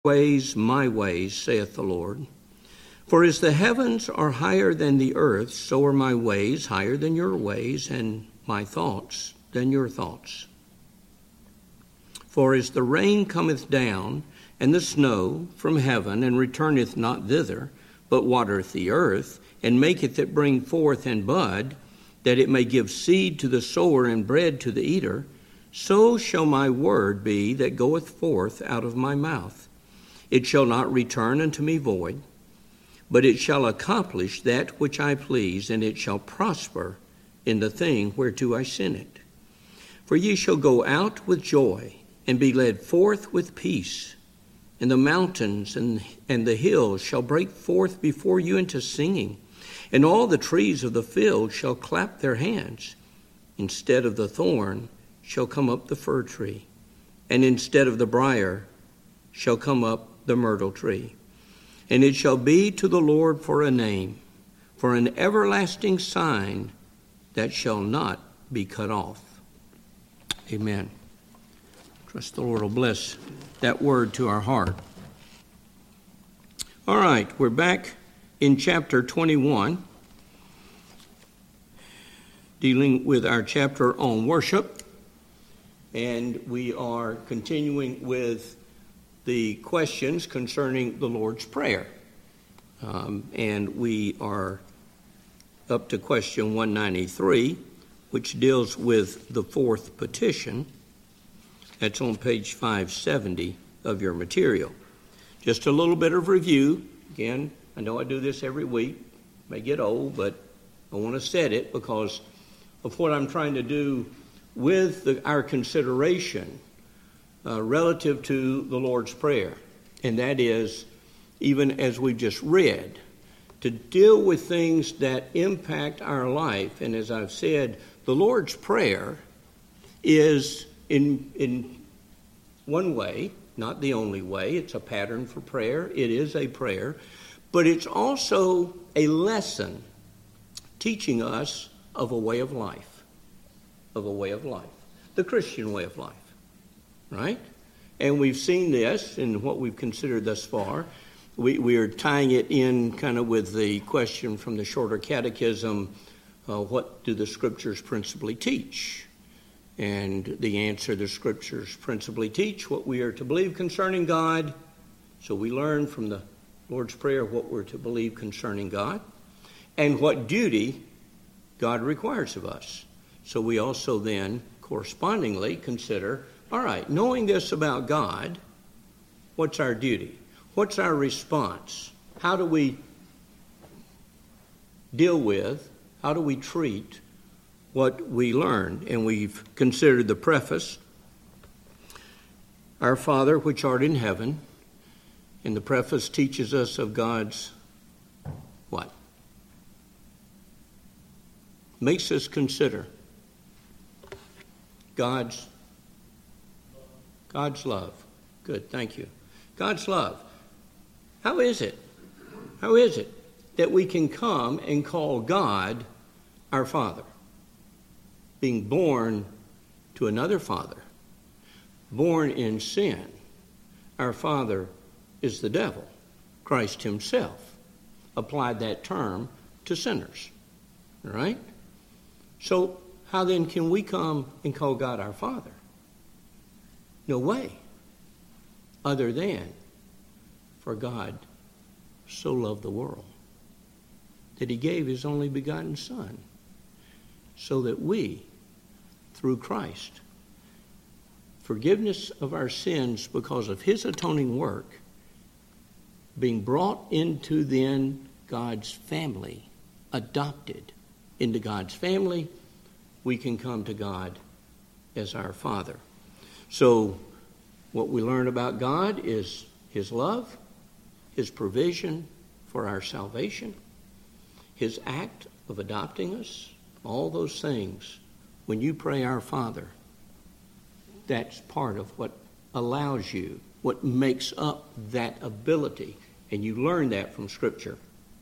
ways my ways, saith the Lord. For as the heavens are higher than the earth, so are my ways higher than your ways, and my thoughts than your thoughts. For as the rain cometh down, and the snow from heaven, and returneth not thither, but watereth the earth, and maketh it bring forth and bud, that it may give seed to the sower and bread to the eater, so shall my word be that goeth forth out of my mouth. It shall not return unto me void, but it shall accomplish that which I please, and it shall prosper in the thing whereto I send it. For ye shall go out with joy, and be led forth with peace. And the mountains and the hills shall break forth before you into singing, and all the trees of the field shall clap their hands. Instead of the thorn shall come up the fir tree, and instead of the briar shall come up the myrtle tree. And it shall be to the Lord for a name, for an everlasting sign that shall not be cut off. Amen. Trust the Lord will bless that word to our heart. All right, we're back in chapter 21, dealing with our chapter on worship, and we are continuing with the questions concerning the Lord's Prayer. And we are up to question 193, which deals with the fourth petition. That's on page 570 of your material. Just a little bit of review. Again, I know I do this every week. It may get old, but I want to set it because of what I'm trying to do with our consideration relative to the Lord's Prayer. And that is, even as we just read, to deal with things that impact our life. And as I've said, the Lord's Prayer is in one way, not the only way. It's a pattern for prayer. It is a prayer. But it's also a lesson teaching us of a way of life. Of a way of life. The Christian way of life. Right? And we've seen this in what we've considered thus far. We are tying it in kind of with the question from the Shorter Catechism, what do the Scriptures principally teach? And the answer, the Scriptures principally teach what we are to believe concerning God. So we learn from the Lord's Prayer what we're to believe concerning God and what duty God requires of us. So we also then correspondingly consider, all right, knowing this about God, what's our duty? What's our response? How do we deal with, how do we treat what we learn? And we've considered the preface, Our Father which art in heaven, and the preface teaches us of God's what? Makes us consider God's love. Good, thank you. God's love. How is it that we can come and call God our Father? Being born to another father, born in sin. Our father is the devil. Christ himself applied that term to sinners. All right? So how then can we come and call God our Father? No way. Other than, for God so loved the world that he gave his only begotten Son, so that we, through Christ, forgiveness of our sins because of his atoning work, being brought into then God's family, adopted into God's family, we can come to God as our Father. So what we learn about God is his love, his provision for our salvation, his act of adopting us, all those things. When you pray our Father, that's part of what allows you, what makes up that ability. And you learn that from Scripture.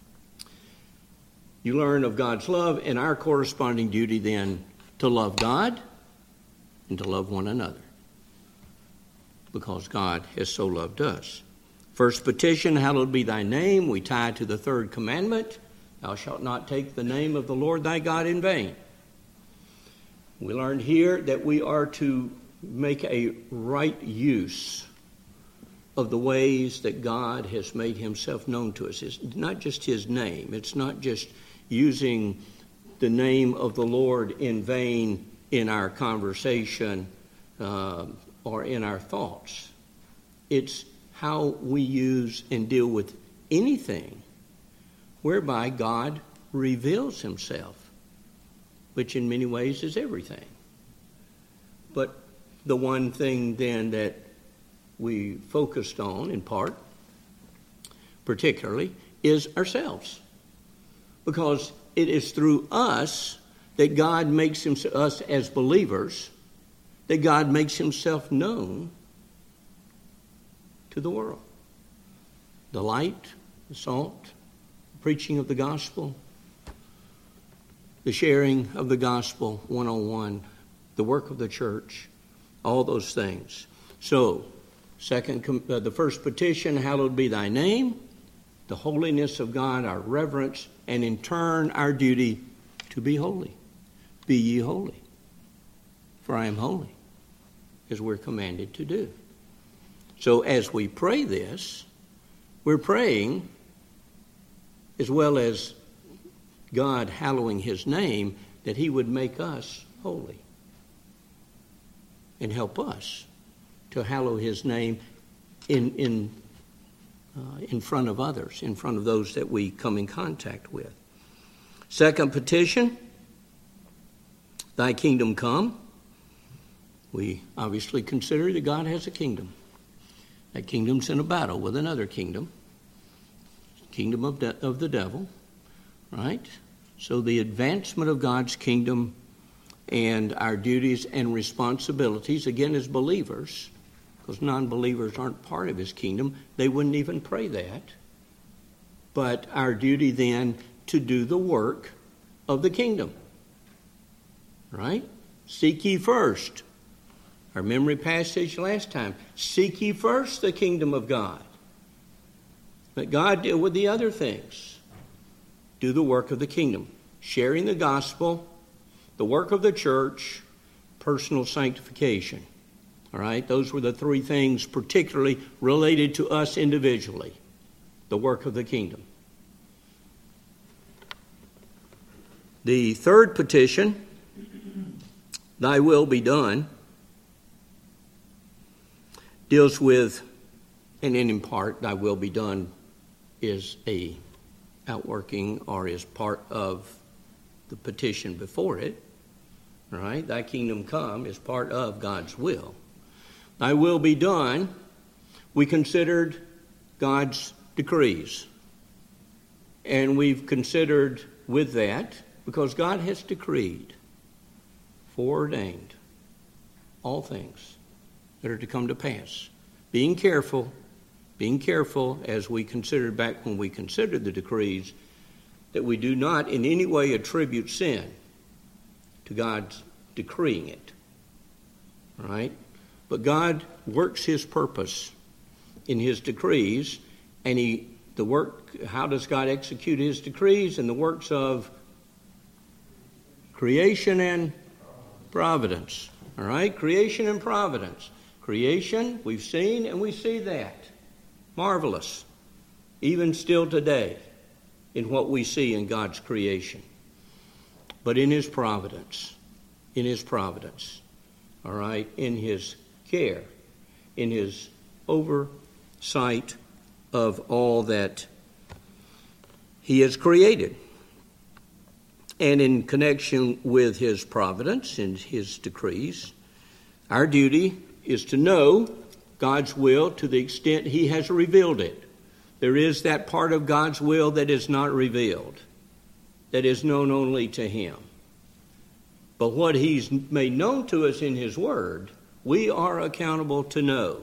You learn of God's love and our corresponding duty then to love God and to love one another, because God has so loved us. First petition, hallowed be thy name, we tie to the third commandment, thou shalt not take the name of the Lord thy God in vain. We learned here that we are to make a right use of the ways that God has made himself known to us. It's not just his name. It's not just using the name of the Lord in vain in our conversation or in our thoughts. It's how we use and deal with anything whereby God reveals himself, which in many ways is everything. But the one thing then that we focused on, in part, particularly, is ourselves. Because it is through us that God makes himself, us as believers, that God makes himself known to the world. The light, the salt, the preaching of the gospel, the sharing of the gospel one-on-one, the work of the church, all those things. So, the first petition, hallowed be thy name, the holiness of God, our reverence, and in turn our duty to be holy. Be ye holy, for I am holy, as we're commanded to do. So as we pray this, we're praying, as well as God hallowing his name, that he would make us holy and help us to hallow his name in front of others, in front of those that we come in contact with. Second petition, thy kingdom come. We obviously consider that God has a kingdom. That kingdom's in a battle with another kingdom of the devil, right? So the advancement of God's kingdom and our duties and responsibilities, again, as believers, because non-believers aren't part of his kingdom, they wouldn't even pray that. But our duty then to do the work of the kingdom, right? Seek ye first. Our memory passage last time. Seek ye first the kingdom of God. Let God deal with the other things. Do the work of the kingdom. Sharing the gospel, the work of the church, personal sanctification. All right? Those were the three things particularly related to us individually. The work of the kingdom. The third petition, thy will be done, deals with, and in part, thy will be done is a outworking or is part of the petition before it. Right? Thy kingdom come is part of God's will. Thy will be done, we considered God's decrees. And we've considered with that, because God has decreed, foreordained, all things that are to come to pass. Being careful, as we considered back when we considered the decrees, that we do not in any way attribute sin to God's decreeing it. All right? But God works his purpose in his decrees, and how does God execute his decrees? In the works of creation and providence. All right? Creation and providence. Creation, we've seen, and we see that. Marvelous. Even still today, in what we see in God's creation. But in his providence, all right, in his care, in his oversight of all that he has created. And in connection with his providence and his decrees, our duty is to know God's will to the extent he has revealed it. There is that part of God's will that is not revealed, that is known only to him. But what he's made known to us in his word, we are accountable to know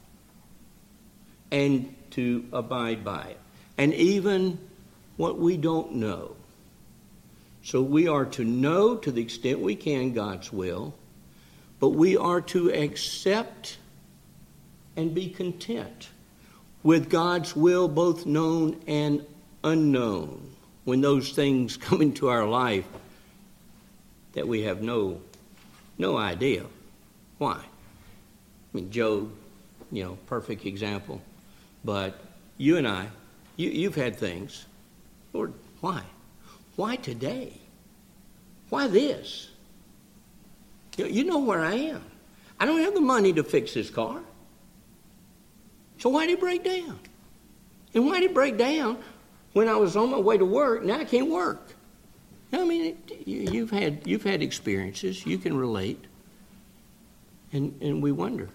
and to abide by it. And even what we don't know. So we are to know to the extent we can God's will, but we are to accept and be content with God's will both known and unknown. When those things come into our life that we have no idea why. I mean, Job, perfect example. But you and I, you've had things. Lord, why? Why today? Why this? You know where I am. I don't have the money to fix this car. So why did it break down? And why did it break down when I was on my way to work? Now I can't work. I mean, you've had experiences. You can relate. And we wonder.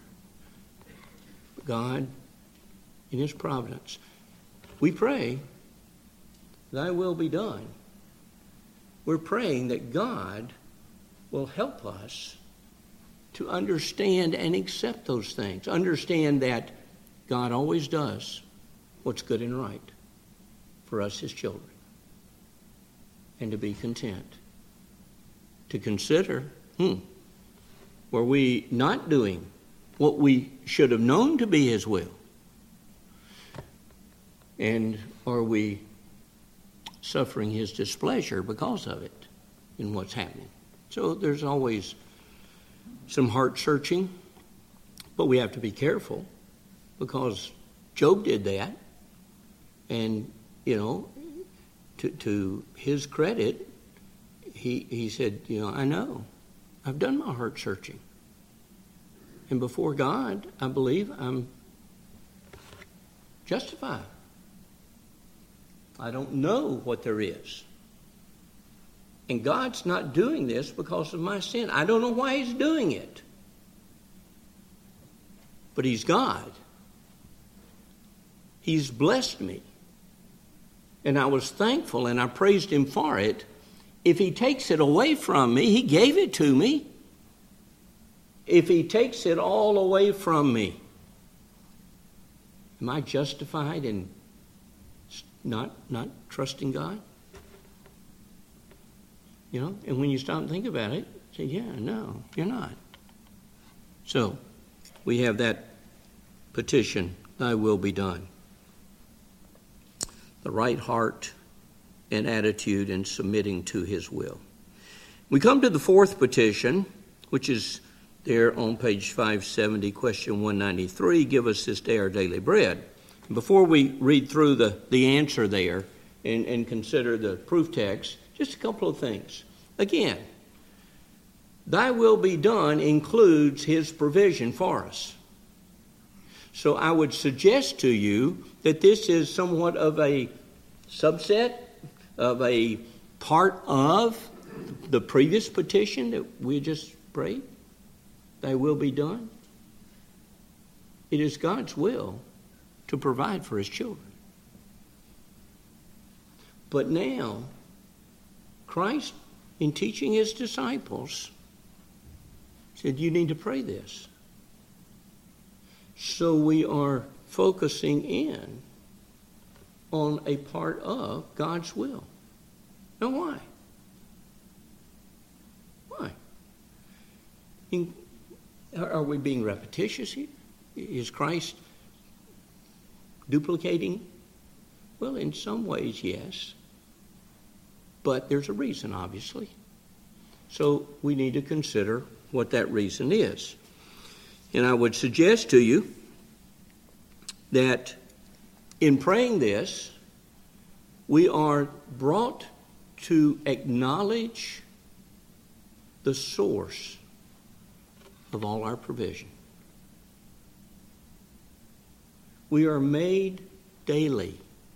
God, in His providence, we pray, Thy will be done. We're praying that God will help us to understand and accept those things. Understand that God always does what's good and right for us, His children. And to be content. To consider, were we not doing what we should have known to be His will? And are we suffering His displeasure because of it in what's happening? So there's always some heart searching, but we have to be careful because Job did that. And, to his credit, he said, I know. I've done my heart searching. And before God, I believe I'm justified. I don't know what there is. And God's not doing this because of my sin. I don't know why He's doing it. But He's God. He's blessed me. And I was thankful and I praised Him for it. If He takes it away from me, He gave it to me. If He takes it all away from me, am I justified in not trusting God? And when you stop and think about it, you say, yeah, no, you're not. So, we have that petition, Thy will be done. The right heart and attitude in submitting to His will. We come to the fourth petition, which is there on page 570, question 193, give us this day our daily bread. Before we read through the answer there and consider the proof text, just a couple of things. Again, Thy will be done includes His provision for us. So I would suggest to you that this is somewhat of a subset of a part of the previous petition that we just prayed. Thy will be done. It is God's will to provide for His children. But now, Christ, in teaching His disciples, said, you need to pray this. So we are focusing in on a part of God's will. Now why? Why? Are we being repetitious here? Is Christ duplicating? Well, in some ways, yes. But there's a reason, obviously. So we need to consider what that reason is. And I would suggest to you that in praying this, we are brought to acknowledge the source of all our provision. We are made daily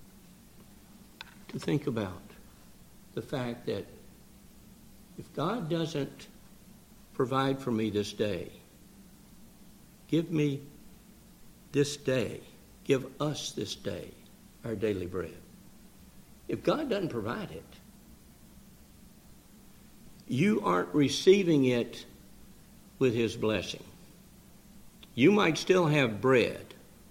to think about the fact that if God doesn't provide for me this day, give me this day, give us this day our daily bread. If God doesn't provide it, you aren't receiving it with His blessing. You might still have bread,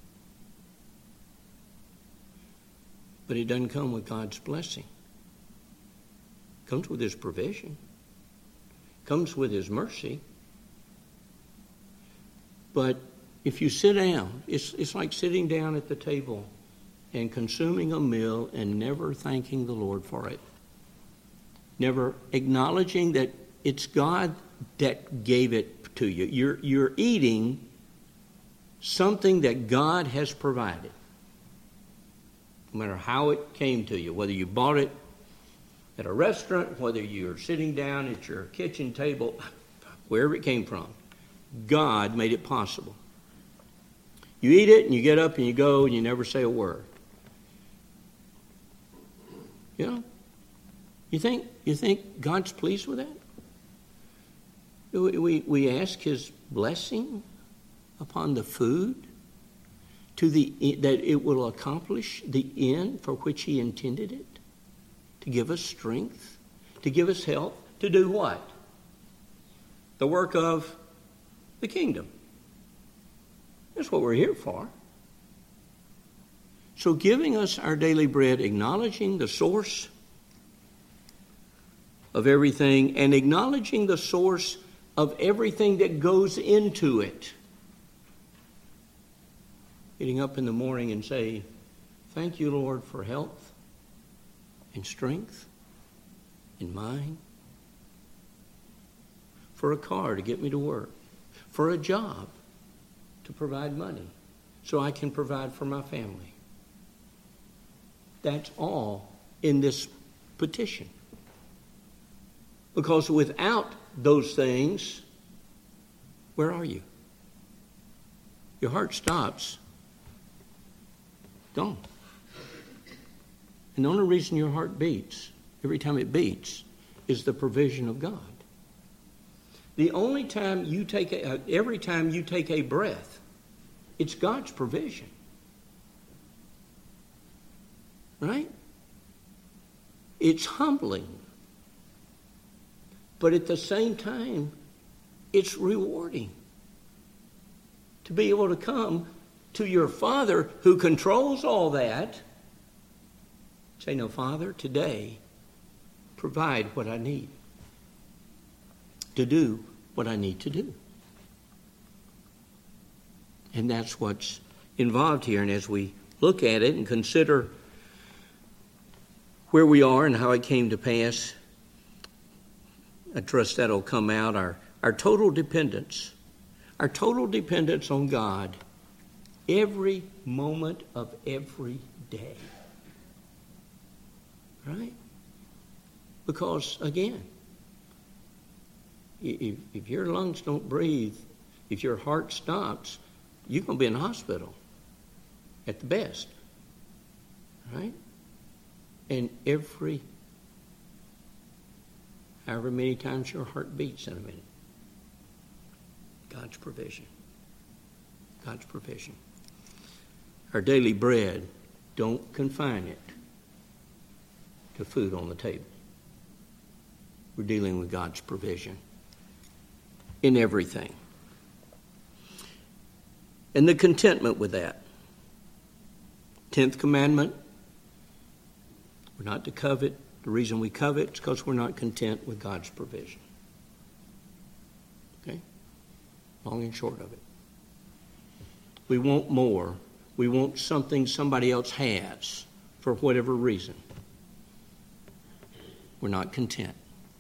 but it doesn't come with God's blessing. It comes with His provision. It comes with His mercy. But If you sit down, it's like sitting down at the table and consuming a meal and never thanking the Lord for it. Never acknowledging that it's God that gave it to you. You're eating something that God has provided. No matter how it came to you, whether you bought it at a restaurant, whether you're sitting down at your kitchen table, wherever it came from, God made it possible. You eat it and you get up and you go and you never say a word. You know? You think God's pleased with that? We ask His blessing upon the food that it will accomplish the end for which He intended it, to give us strength, to give us help, to do what? The work of the kingdom. That's what we're here for. So giving us our daily bread, acknowledging the source of everything and acknowledging the source of everything that goes into it. Getting up in the morning and say, thank you, Lord, for health and strength and mind, for a car to get me to work, for a job to provide money so I can provide for my family. That's all in this petition. Because without those things, where are you? Your heart stops. Gone. And the only reason your heart beats, every time it beats, is the provision of God. The only time you take every time you take a breath, it's God's provision. Right? It's humbling. But at the same time, it's rewarding. To be able to come to your Father who controls all that, say, no, Father, today, provide what I need to do what I need to do. And that's what's involved here. And as we look at it and consider where we are and how it came to pass, I trust that'll come out, our total dependence on God every moment of every day. Right? Because, again, if your lungs don't breathe, if your heart stops, you're going to be in the hospital at the best. Right? And however many times your heart beats in a minute, God's provision. God's provision. Our daily bread, don't confine it to food on the table. We're dealing with God's provision in everything. And the contentment with that. 10th commandment, we're not to covet. The reason we covet is because we're not content with God's provision. Okay? Long and short of it. We want more. We want something somebody else has for whatever reason. We're not content.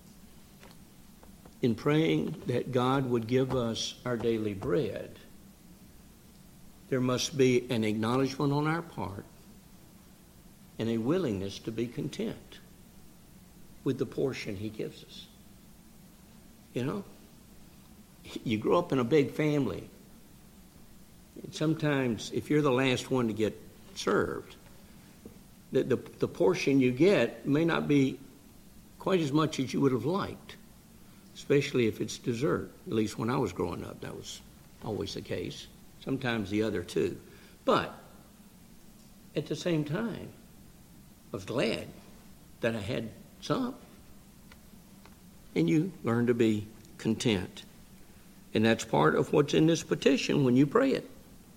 In praying that God would give us our daily bread, there must be an acknowledgement on our part and a willingness to be content with the portion He gives us. You know? You grow up in a big family. And sometimes, if you're the last one to get served, the portion you get may not be quite as much as you would have liked, especially if it's dessert. At least when I was growing up, that was always the case. Sometimes the other too. But at the same time, I was glad that I had some. And you learn to be content. And that's part of what's in this petition when you pray it.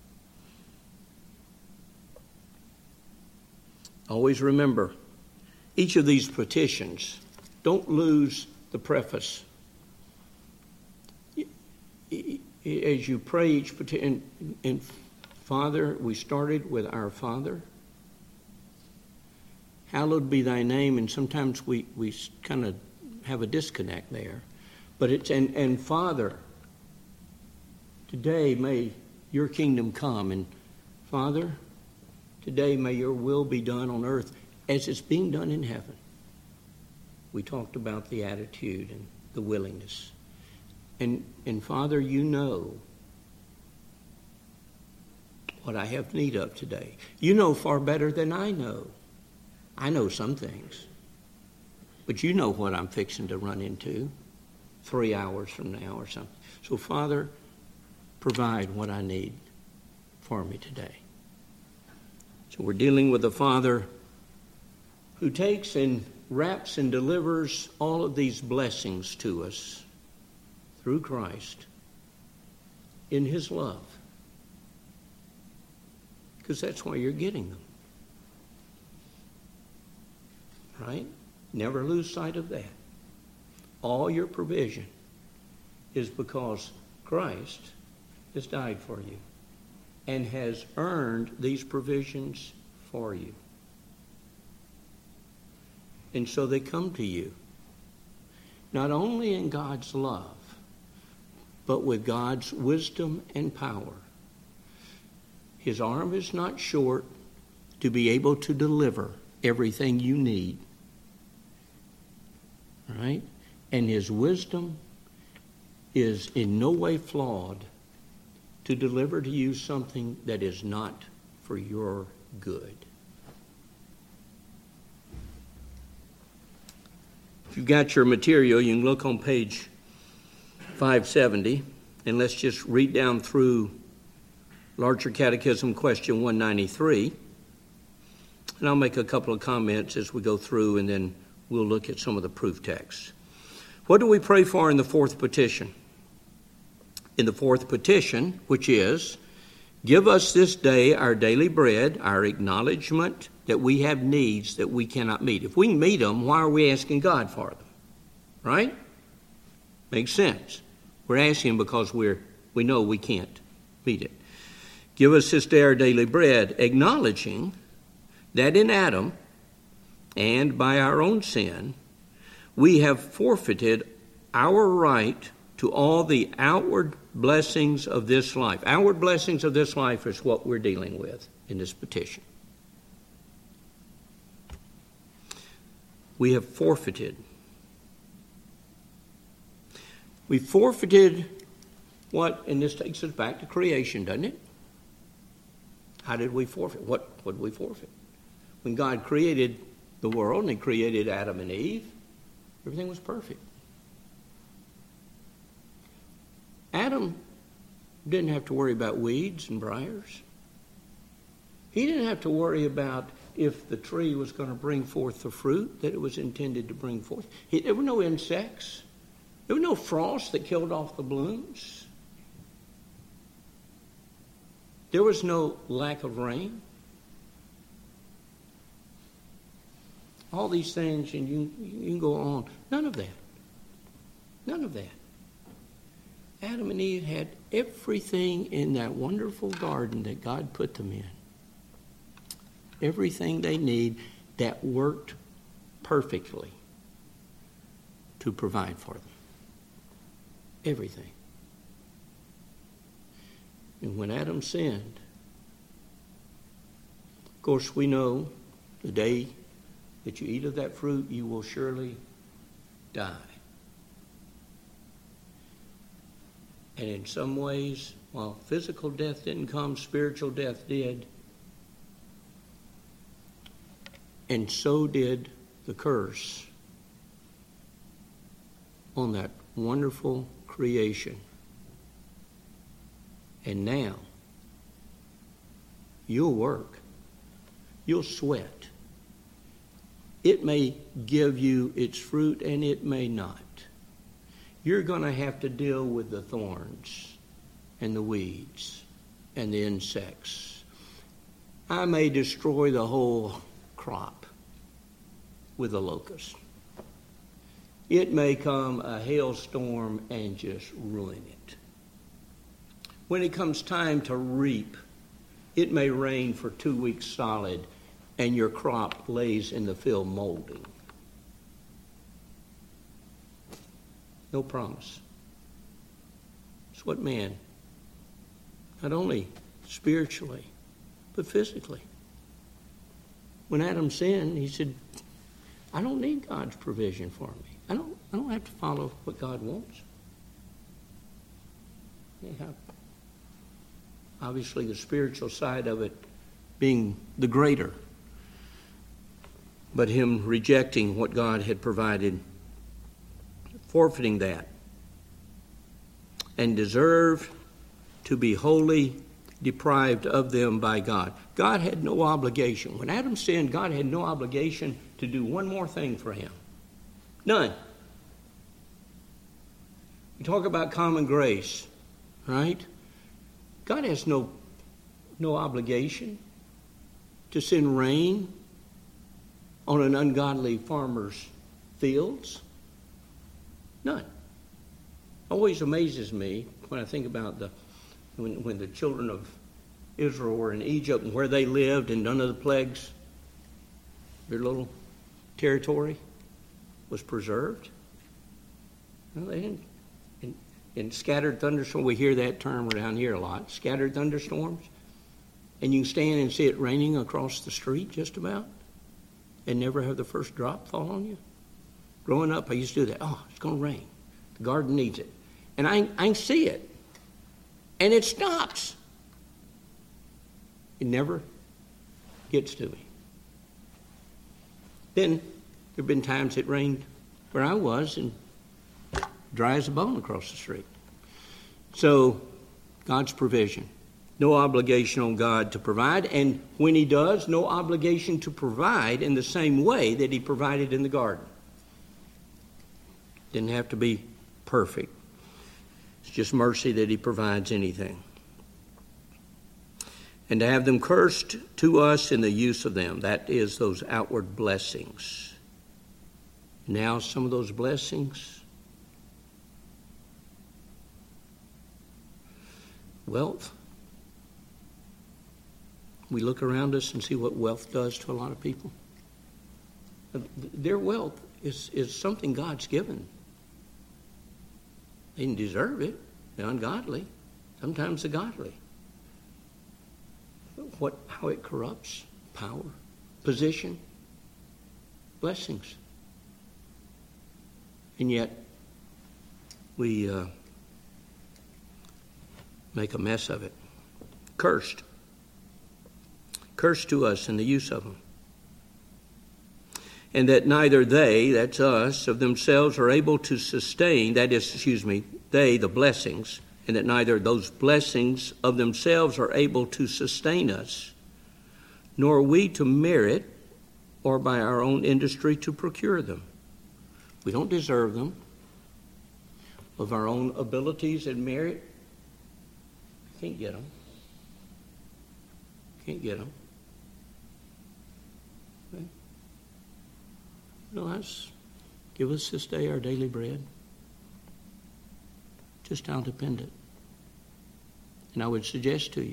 Always remember, each of these petitions, don't lose the preface. as you pray each petition, and Father, we started with our Father. Hallowed be thy name, and sometimes we kind of have a disconnect there. But it's, and Father, today may your kingdom come, and Father, today may your will be done on earth as it's being done in heaven. We talked about the attitude and the willingness. And Father, you know what I have need of today. You know far better than I know. I know some things. But you know what I'm fixing to run into 3 hours from now or something. So, Father, provide what I need for me today. So we're dealing with a Father who takes and wraps and delivers all of these blessings to us through Christ in his love. Because that's why you're getting them. Right? Never lose sight of that. All your provision is because Christ has died for you and has earned these provisions for you. And so they come to you, not only in God's love, but with God's wisdom and power. His arm is not short to be able to deliver everything you need. Right? And his wisdom is in no way flawed to deliver to you something that is not for your good. If you've got your material, you can look on page 570, and let's just read down through Larger Catechism, question 193. And I'll make a couple of comments as we go through, and then we'll look at some of the proof texts. What do we pray for in the fourth petition? In the fourth petition, which is, give us this day our daily bread, our acknowledgement that we have needs that we cannot meet. If we can meet them, why are we asking God for them? Right? Makes sense. We're asking because we know we can't meet it. Give us this day our daily bread, acknowledging that in Adam and by our own sin, we have forfeited our right to all the outward blessings of this life. Outward blessings of this life is what we're dealing with in this petition. We have forfeited. We forfeited what, and this takes us back to creation, doesn't it? How did we forfeit? What did we forfeit? When God created the world and he created Adam and Eve, everything was perfect. Adam didn't have to worry about weeds and briars. He didn't have to worry about if the tree was going to bring forth the fruit that it was intended to bring forth. There were no insects. There was no frost that killed off the blooms. There was no lack of rain. All these things, and you can go on. None of that. None of that. Adam and Eve had everything in that wonderful garden that God put them in. Everything they need that worked perfectly to provide for them. Everything. And when Adam sinned, of course we know the day that you eat of that fruit, you will surely die. And in some ways, while physical death didn't come, spiritual death did. And so did the curse on that wonderful creation. And now, you'll work. You'll sweat. It may give you its fruit and it may not. You're going to have to deal with the thorns and the weeds and the insects. I may destroy the whole crop with a locust. It may come a hailstorm and just ruin it. when it comes time to reap, it may rain for 2 weeks solid, and your crop lays in the field molding. No promise. It's what man, not only spiritually, but physically. When Adam sinned, he said, I don't need God's provision for me. I don't have to follow what God wants. Yeah. Obviously, the spiritual side of it being the greater, but him rejecting what God had provided, forfeiting that, and deserved to be wholly deprived of them by God. God had no obligation. When Adam sinned, God had no obligation to do one more thing for him. None. You talk about common grace, right? God has no obligation to send rain on an ungodly farmer's fields. None. Always amazes me when I think about when the children of Israel were in Egypt and where they lived and none of the plagues, their little territory was preserved. Well, they didn't. In scattered thunderstorms, we hear that term around here a lot, scattered thunderstorms. And you can stand and see it raining across the street just about and never have the first drop fall on you. Growing up, I used to do that. Oh, it's going to rain. The garden needs it. And I can see it. And it stops. It never gets to me. Then there have been times it rained where I was and dry as a bone across the street. So, God's provision. No obligation on God to provide. And when he does, no obligation to provide in the same way that he provided in the garden. Didn't have to be perfect. It's just mercy that he provides anything. And to have them cursed to us in the use of them. That is those outward blessings. Now some of those blessings, wealth. We look around us and see what wealth does to a lot of people. Their wealth is something God's given. They didn't deserve it. They're ungodly. Sometimes the godly. How it corrupts power, position, blessings. And yet we make a mess of it. Cursed to us in the use of them. And that neither they, that's us, of themselves are able to sustain, that is, they, the blessings, and that neither those blessings of themselves are able to sustain us, nor are we to merit or by our own industry to procure them. We don't deserve them. Of our own abilities and merit, can't get them. Can't get them. Okay. Let's give us this day our daily bread. Just how dependent. And I would suggest to you,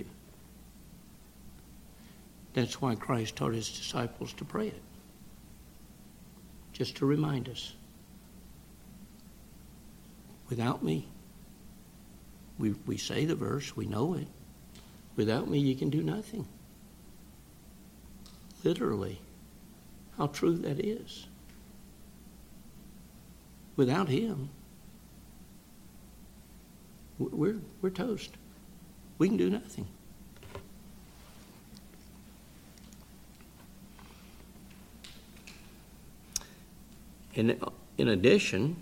that's why Christ taught his disciples to pray it. Just to remind us. Without me, we say the verse, we know it. Without me, you can do nothing. Literally, how true that is. Without him, we're toast. We can do nothing. And in addition,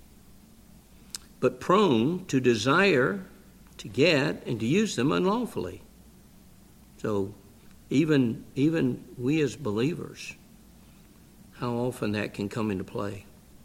but prone to desire to get and to use them unlawfully. So even we as believers, how often that can come into play.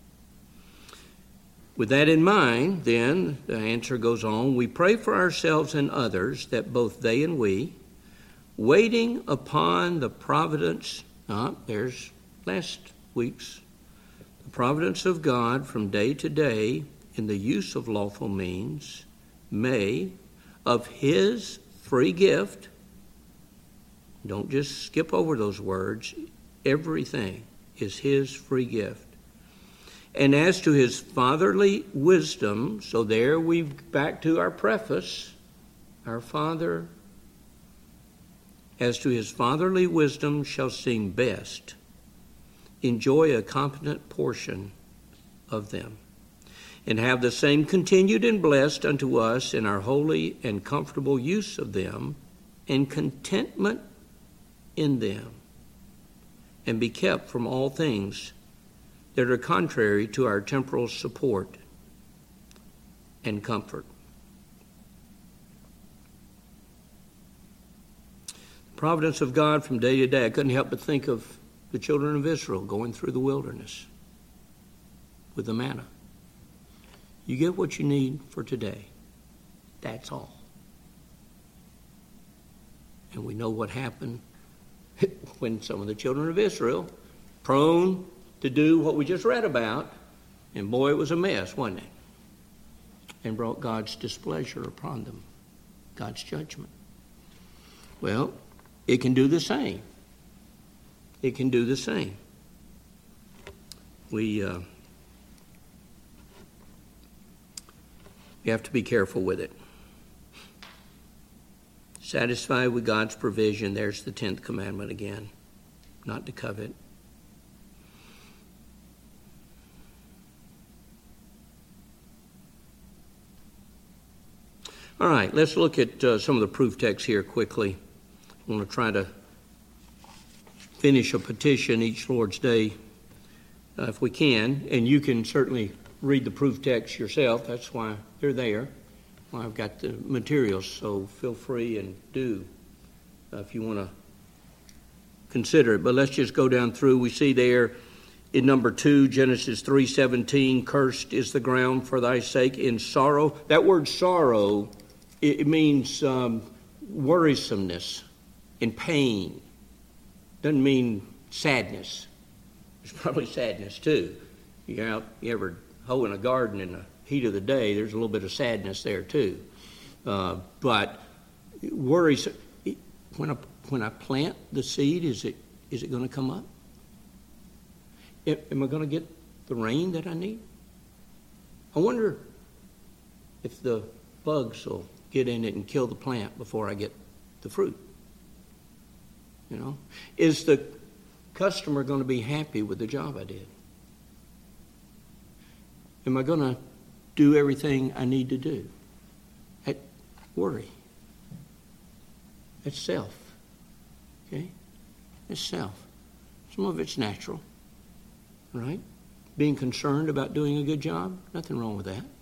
With that in mind, then, the answer goes on, we pray for ourselves and others that both they and we, waiting upon the providence, there's last week's, the providence of God from day to day in the use of lawful means, may, of his free gift. Don't just skip over those words. Everything is his free gift. And as to his fatherly wisdom, so there we're back to our preface, our Father, as to his fatherly wisdom shall seem best, enjoy a competent portion of them, and have the same continued and blessed unto us in our holy and comfortable use of them, and contentment in them, and be kept from all things that are contrary to our temporal support and comfort. The providence of God from day to day. I couldn't help but think of the children of Israel going through the wilderness with the manna. You get what you need for today. That's all. And we know what happened when some of the children of Israel, prone to do what we just read about, and boy, it was a mess, wasn't it? And brought God's displeasure upon them, God's judgment. Well, it can do the same. It can do the same. We have to be careful with it. Satisfied with God's provision. There's the 10th commandment again. Not to covet. All right, let's look at some of the proof texts here quickly. I want to try to finish a petition each Lord's Day if we can. And you can certainly read the proof text yourself. That's why they're there. Well, I've got the materials, so feel free and do if you want to consider it. But let's just go down through. We see there in number 2, Genesis 3:17, cursed is the ground for thy sake in sorrow. That word sorrow, it means worrisomeness and pain. Doesn't mean sadness. There's probably sadness too. You ever hoe in a garden in the heat of the day, there's a little bit of sadness there too. But worries, when I plant the seed, is it going to come up? Am I going to get the rain that I need? I wonder if the bugs will get in it and kill the plant before I get the fruit. You know, is the customer going to be happy with the job I did? Am I going to do everything I need to do? That worry. That's self. Okay? It's self. Some of it's natural, right? Being concerned about doing a good job, nothing wrong with that.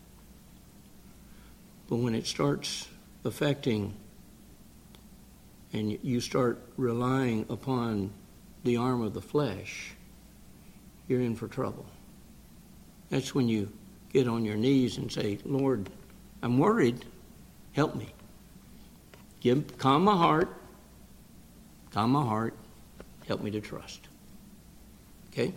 But when it starts affecting and you start relying upon the arm of the flesh, you're in for trouble. That's when you get on your knees and say, Lord, I'm worried. Help me. Calm my heart. Help me to trust. Okay?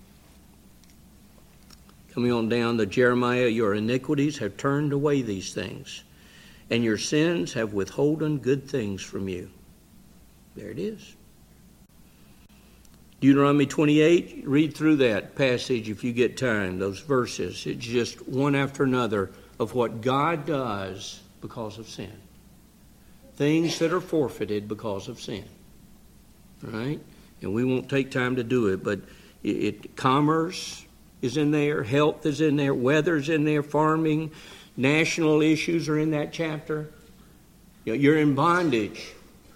Coming on down to Jeremiah, your iniquities have turned away these things, and your sins have withholden good things from you. There it is. Deuteronomy 28, read through that passage if you get time, those verses. It's just one after another of what God does because of sin. Things that are forfeited because of sin. Right? And we won't take time to do it, but commerce is in there, health is in there, weather's in there, farming, national issues are in that chapter. You're in bondage.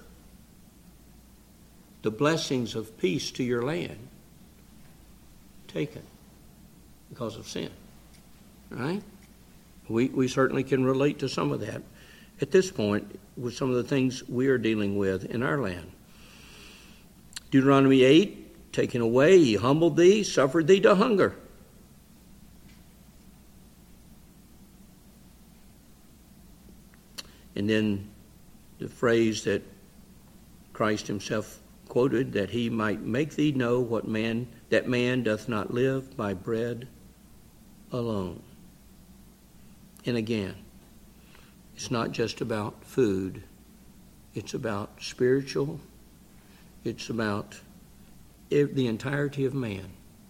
The blessings of peace to your land taken because of sin. Right? We certainly can relate to some of that at this point with some of the things we are dealing with in our land. Deuteronomy 8, taken away, he humbled thee, suffered thee to hunger. And then the phrase that Christ himself quoted, that he might make thee know that man doth not live by bread alone. And again, It's not just about food. It's about spiritual. It's about the entirety of man.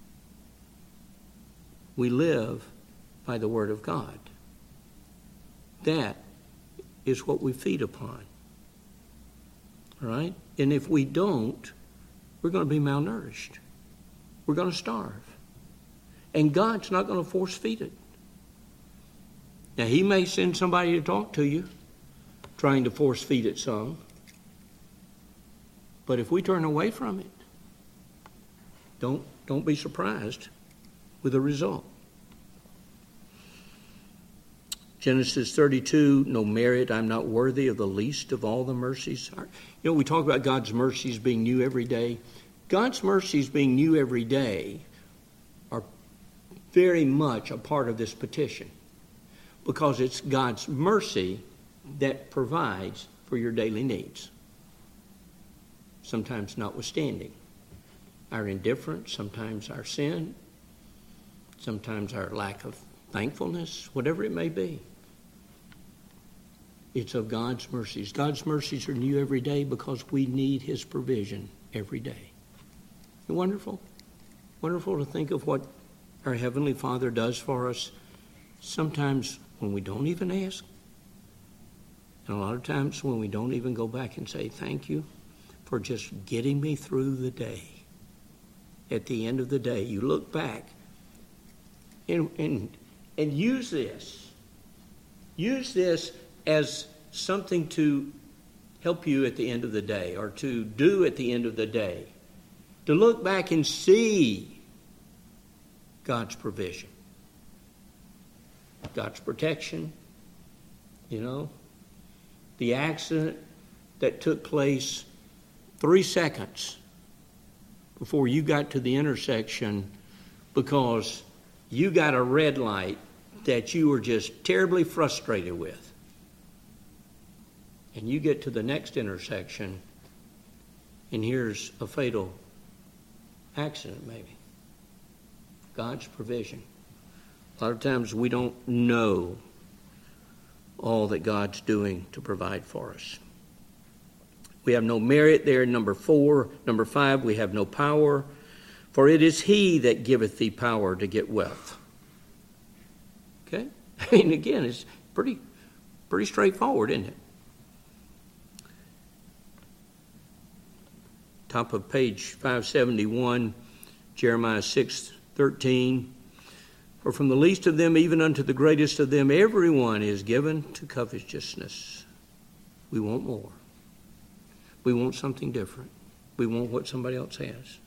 We live by the Word of God. That is what we feed upon. All right? And if we don't, we're going to be malnourished. We're going to starve. And God's not going to force feed it. Now, He may send somebody to talk to you, trying to force feed it some. But if we turn away from it, don't be surprised with the result. Genesis 32, no merit, I'm not worthy of the least of all the mercies. You know, we talk about God's mercies being new every day. God's mercies being new every day are very much a part of this petition, because it's God's mercy that provides for your daily needs. Sometimes notwithstanding our indifference, sometimes our sin, sometimes our lack of thankfulness, whatever it may be. It's of God's mercies. God's mercies are new every day because we need His provision every day. Isn't it wonderful? Wonderful to think of what our Heavenly Father does for us, sometimes when we don't even ask, and a lot of times when we don't even go back and say, thank you for just getting me through the day. At the end of the day, you look back and use this. Use this as something to help you at the end of the day, or to do at the end of the day. To look back and see God's provision, God's protection. You know, the accident that took place 3 seconds before you got to the intersection because you got a red light that you were just terribly frustrated with. And you get to the next intersection, and here's a fatal accident maybe. God's provision. A lot of times we don't know all that God's doing to provide for us. We have no merit there, number 4. Number 5, we have no power, for it is He that giveth thee power to get wealth. Okay? I mean, again, it's pretty straightforward, isn't it? Top of page 571, Jeremiah 6:13. For from the least of them even unto the greatest of them, everyone is given to covetousness. We want more. We want something different. We want what somebody else has.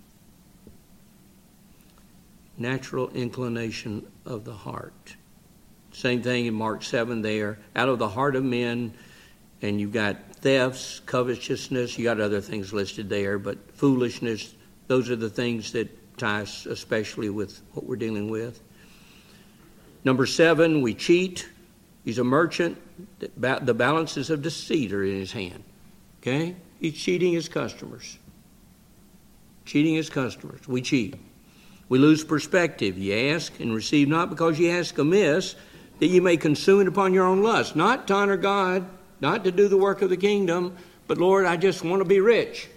Natural inclination of the heart. Same thing in Mark 7 there. Out of the heart of men, and you've got thefts, covetousness, you got other things listed there, but foolishness, those are the things that tie us especially with what we're dealing with. Number 7, we cheat. He's a merchant. The balances of deceit are in his hand. Okay? He's cheating his customers. Cheating his customers. We cheat. We lose perspective. You ask and receive not because you ask amiss, that you may consume it upon your own lust. Not to honor God, not to do the work of the kingdom, but Lord, I just want to be rich.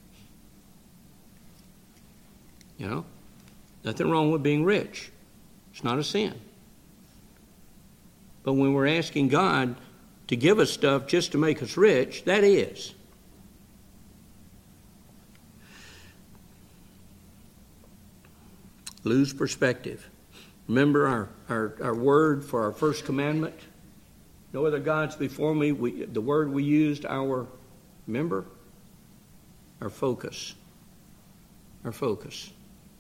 You know, nothing wrong with being rich. It's not a sin. But when we're asking God to give us stuff just to make us rich, that is. Lose perspective. Remember our word for our first commandment? No other gods before me. The word we used, remember? Our focus. Our focus.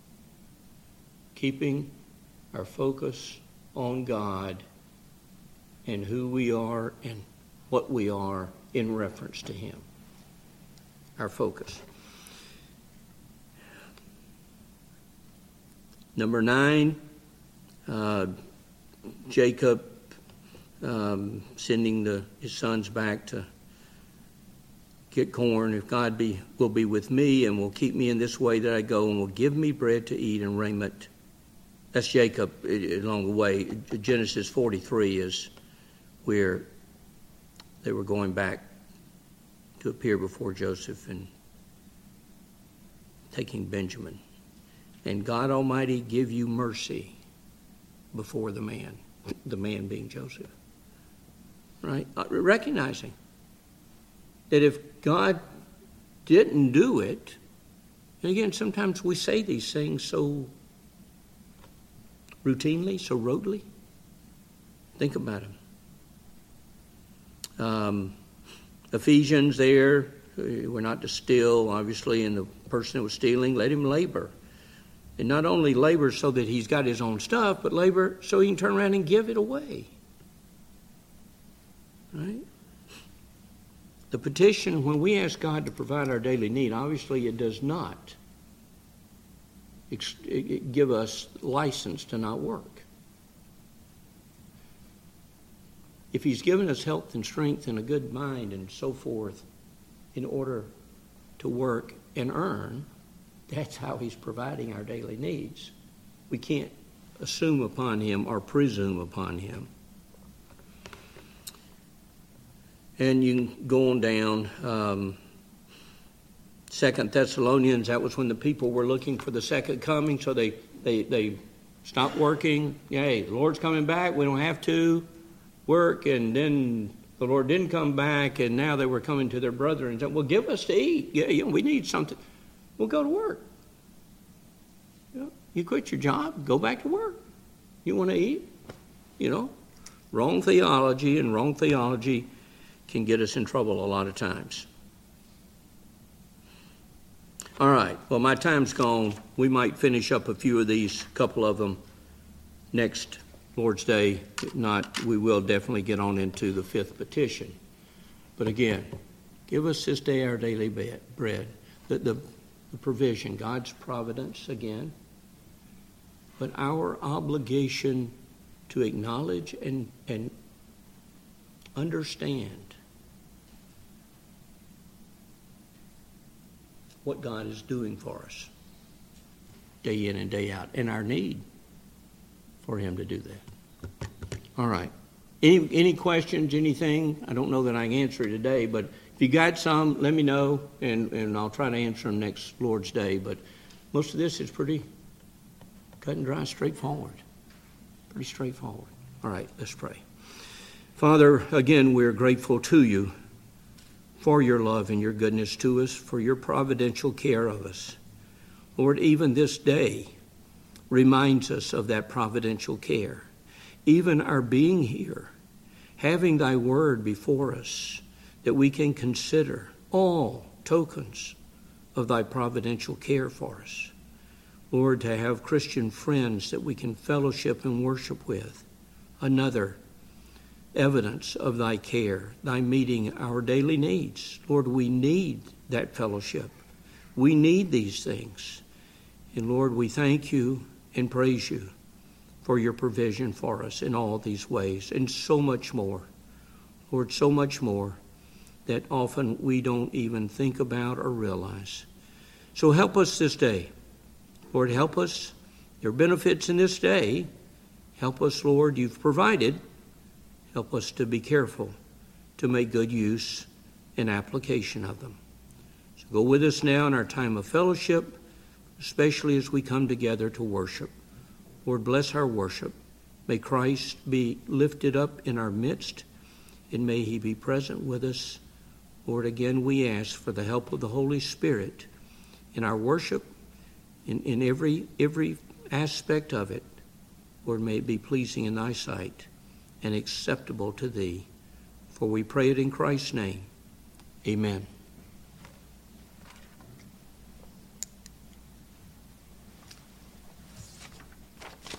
Keeping our focus on God and who we are and what we are in reference to Him. Our focus. Number 9, Jacob sending his sons back to get corn. If God will be with me and will keep me in this way that I go and will give me bread to eat and raiment. That's Jacob along the way. Genesis 43 is where they were going back to appear before Joseph and taking Benjamin. And God Almighty give you mercy before the man being Joseph. Right? Recognizing that if God didn't do it, and again, sometimes we say these things so routinely, so rudely. Think about them. Ephesians there, we're not to steal, obviously, and the person that was stealing, let him labor. And not only labor so that he's got his own stuff, but labor so he can turn around and give it away. Right? The petition, when we ask God to provide our daily need, obviously it does not give us license to not work. If he's given us health and strength and a good mind and so forth in order to work and earn, that's how he's providing our daily needs. We can't assume upon him or presume upon him. And you can go on down. 2 Thessalonians, that was when the people were looking for the second coming, so they stopped working. Hey, the Lord's coming back, we don't have to work. And then the Lord didn't come back, and now they were coming to their brethren and said, well, give us to eat. Yeah, we need something. Well, go to work. You quit your job, go back to work. You want to eat? Wrong theology, and wrong theology can get us in trouble a lot of times. All right, well, my time's gone. We might finish up a few of these, couple of them, next Lord's Day. If not, we will definitely get on into the fifth petition. But again, give us this day our daily bread. The provision, God's providence again, but our obligation to acknowledge and understand what God is doing for us day in and day out, and our need for him to do that. All right. Any questions, anything? I don't know that I can answer it today, but if you got some, let me know, and I'll try to answer them next Lord's Day. But most of this is pretty cut and dry, straightforward. Pretty straightforward. All right, let's pray. Father, again, we're grateful to you for your love and your goodness to us, for your providential care of us. Lord, even this day reminds us of that providential care. Even our being here, having thy word before us, that we can consider all tokens of thy providential care for us. Lord, to have Christian friends that we can fellowship and worship with, another evidence of thy care, thy meeting our daily needs. Lord, we need that fellowship. We need these things. And Lord, we thank you and praise you for your provision for us in all these ways and so much more. Lord, so much more that often we don't even think about or realize. So help us this day. Lord, help us. There are benefits in this day. Help us, Lord, you've provided. Help us to be careful to make good use and application of them. So go with us now in our time of fellowship, especially as we come together to worship. Lord, bless our worship. May Christ be lifted up in our midst, and may he be present with us. Lord, again, we ask for the help of the Holy Spirit in our worship, in every aspect of it. Lord, may it be pleasing in thy sight and acceptable to thee. For we pray it in Christ's name. Amen.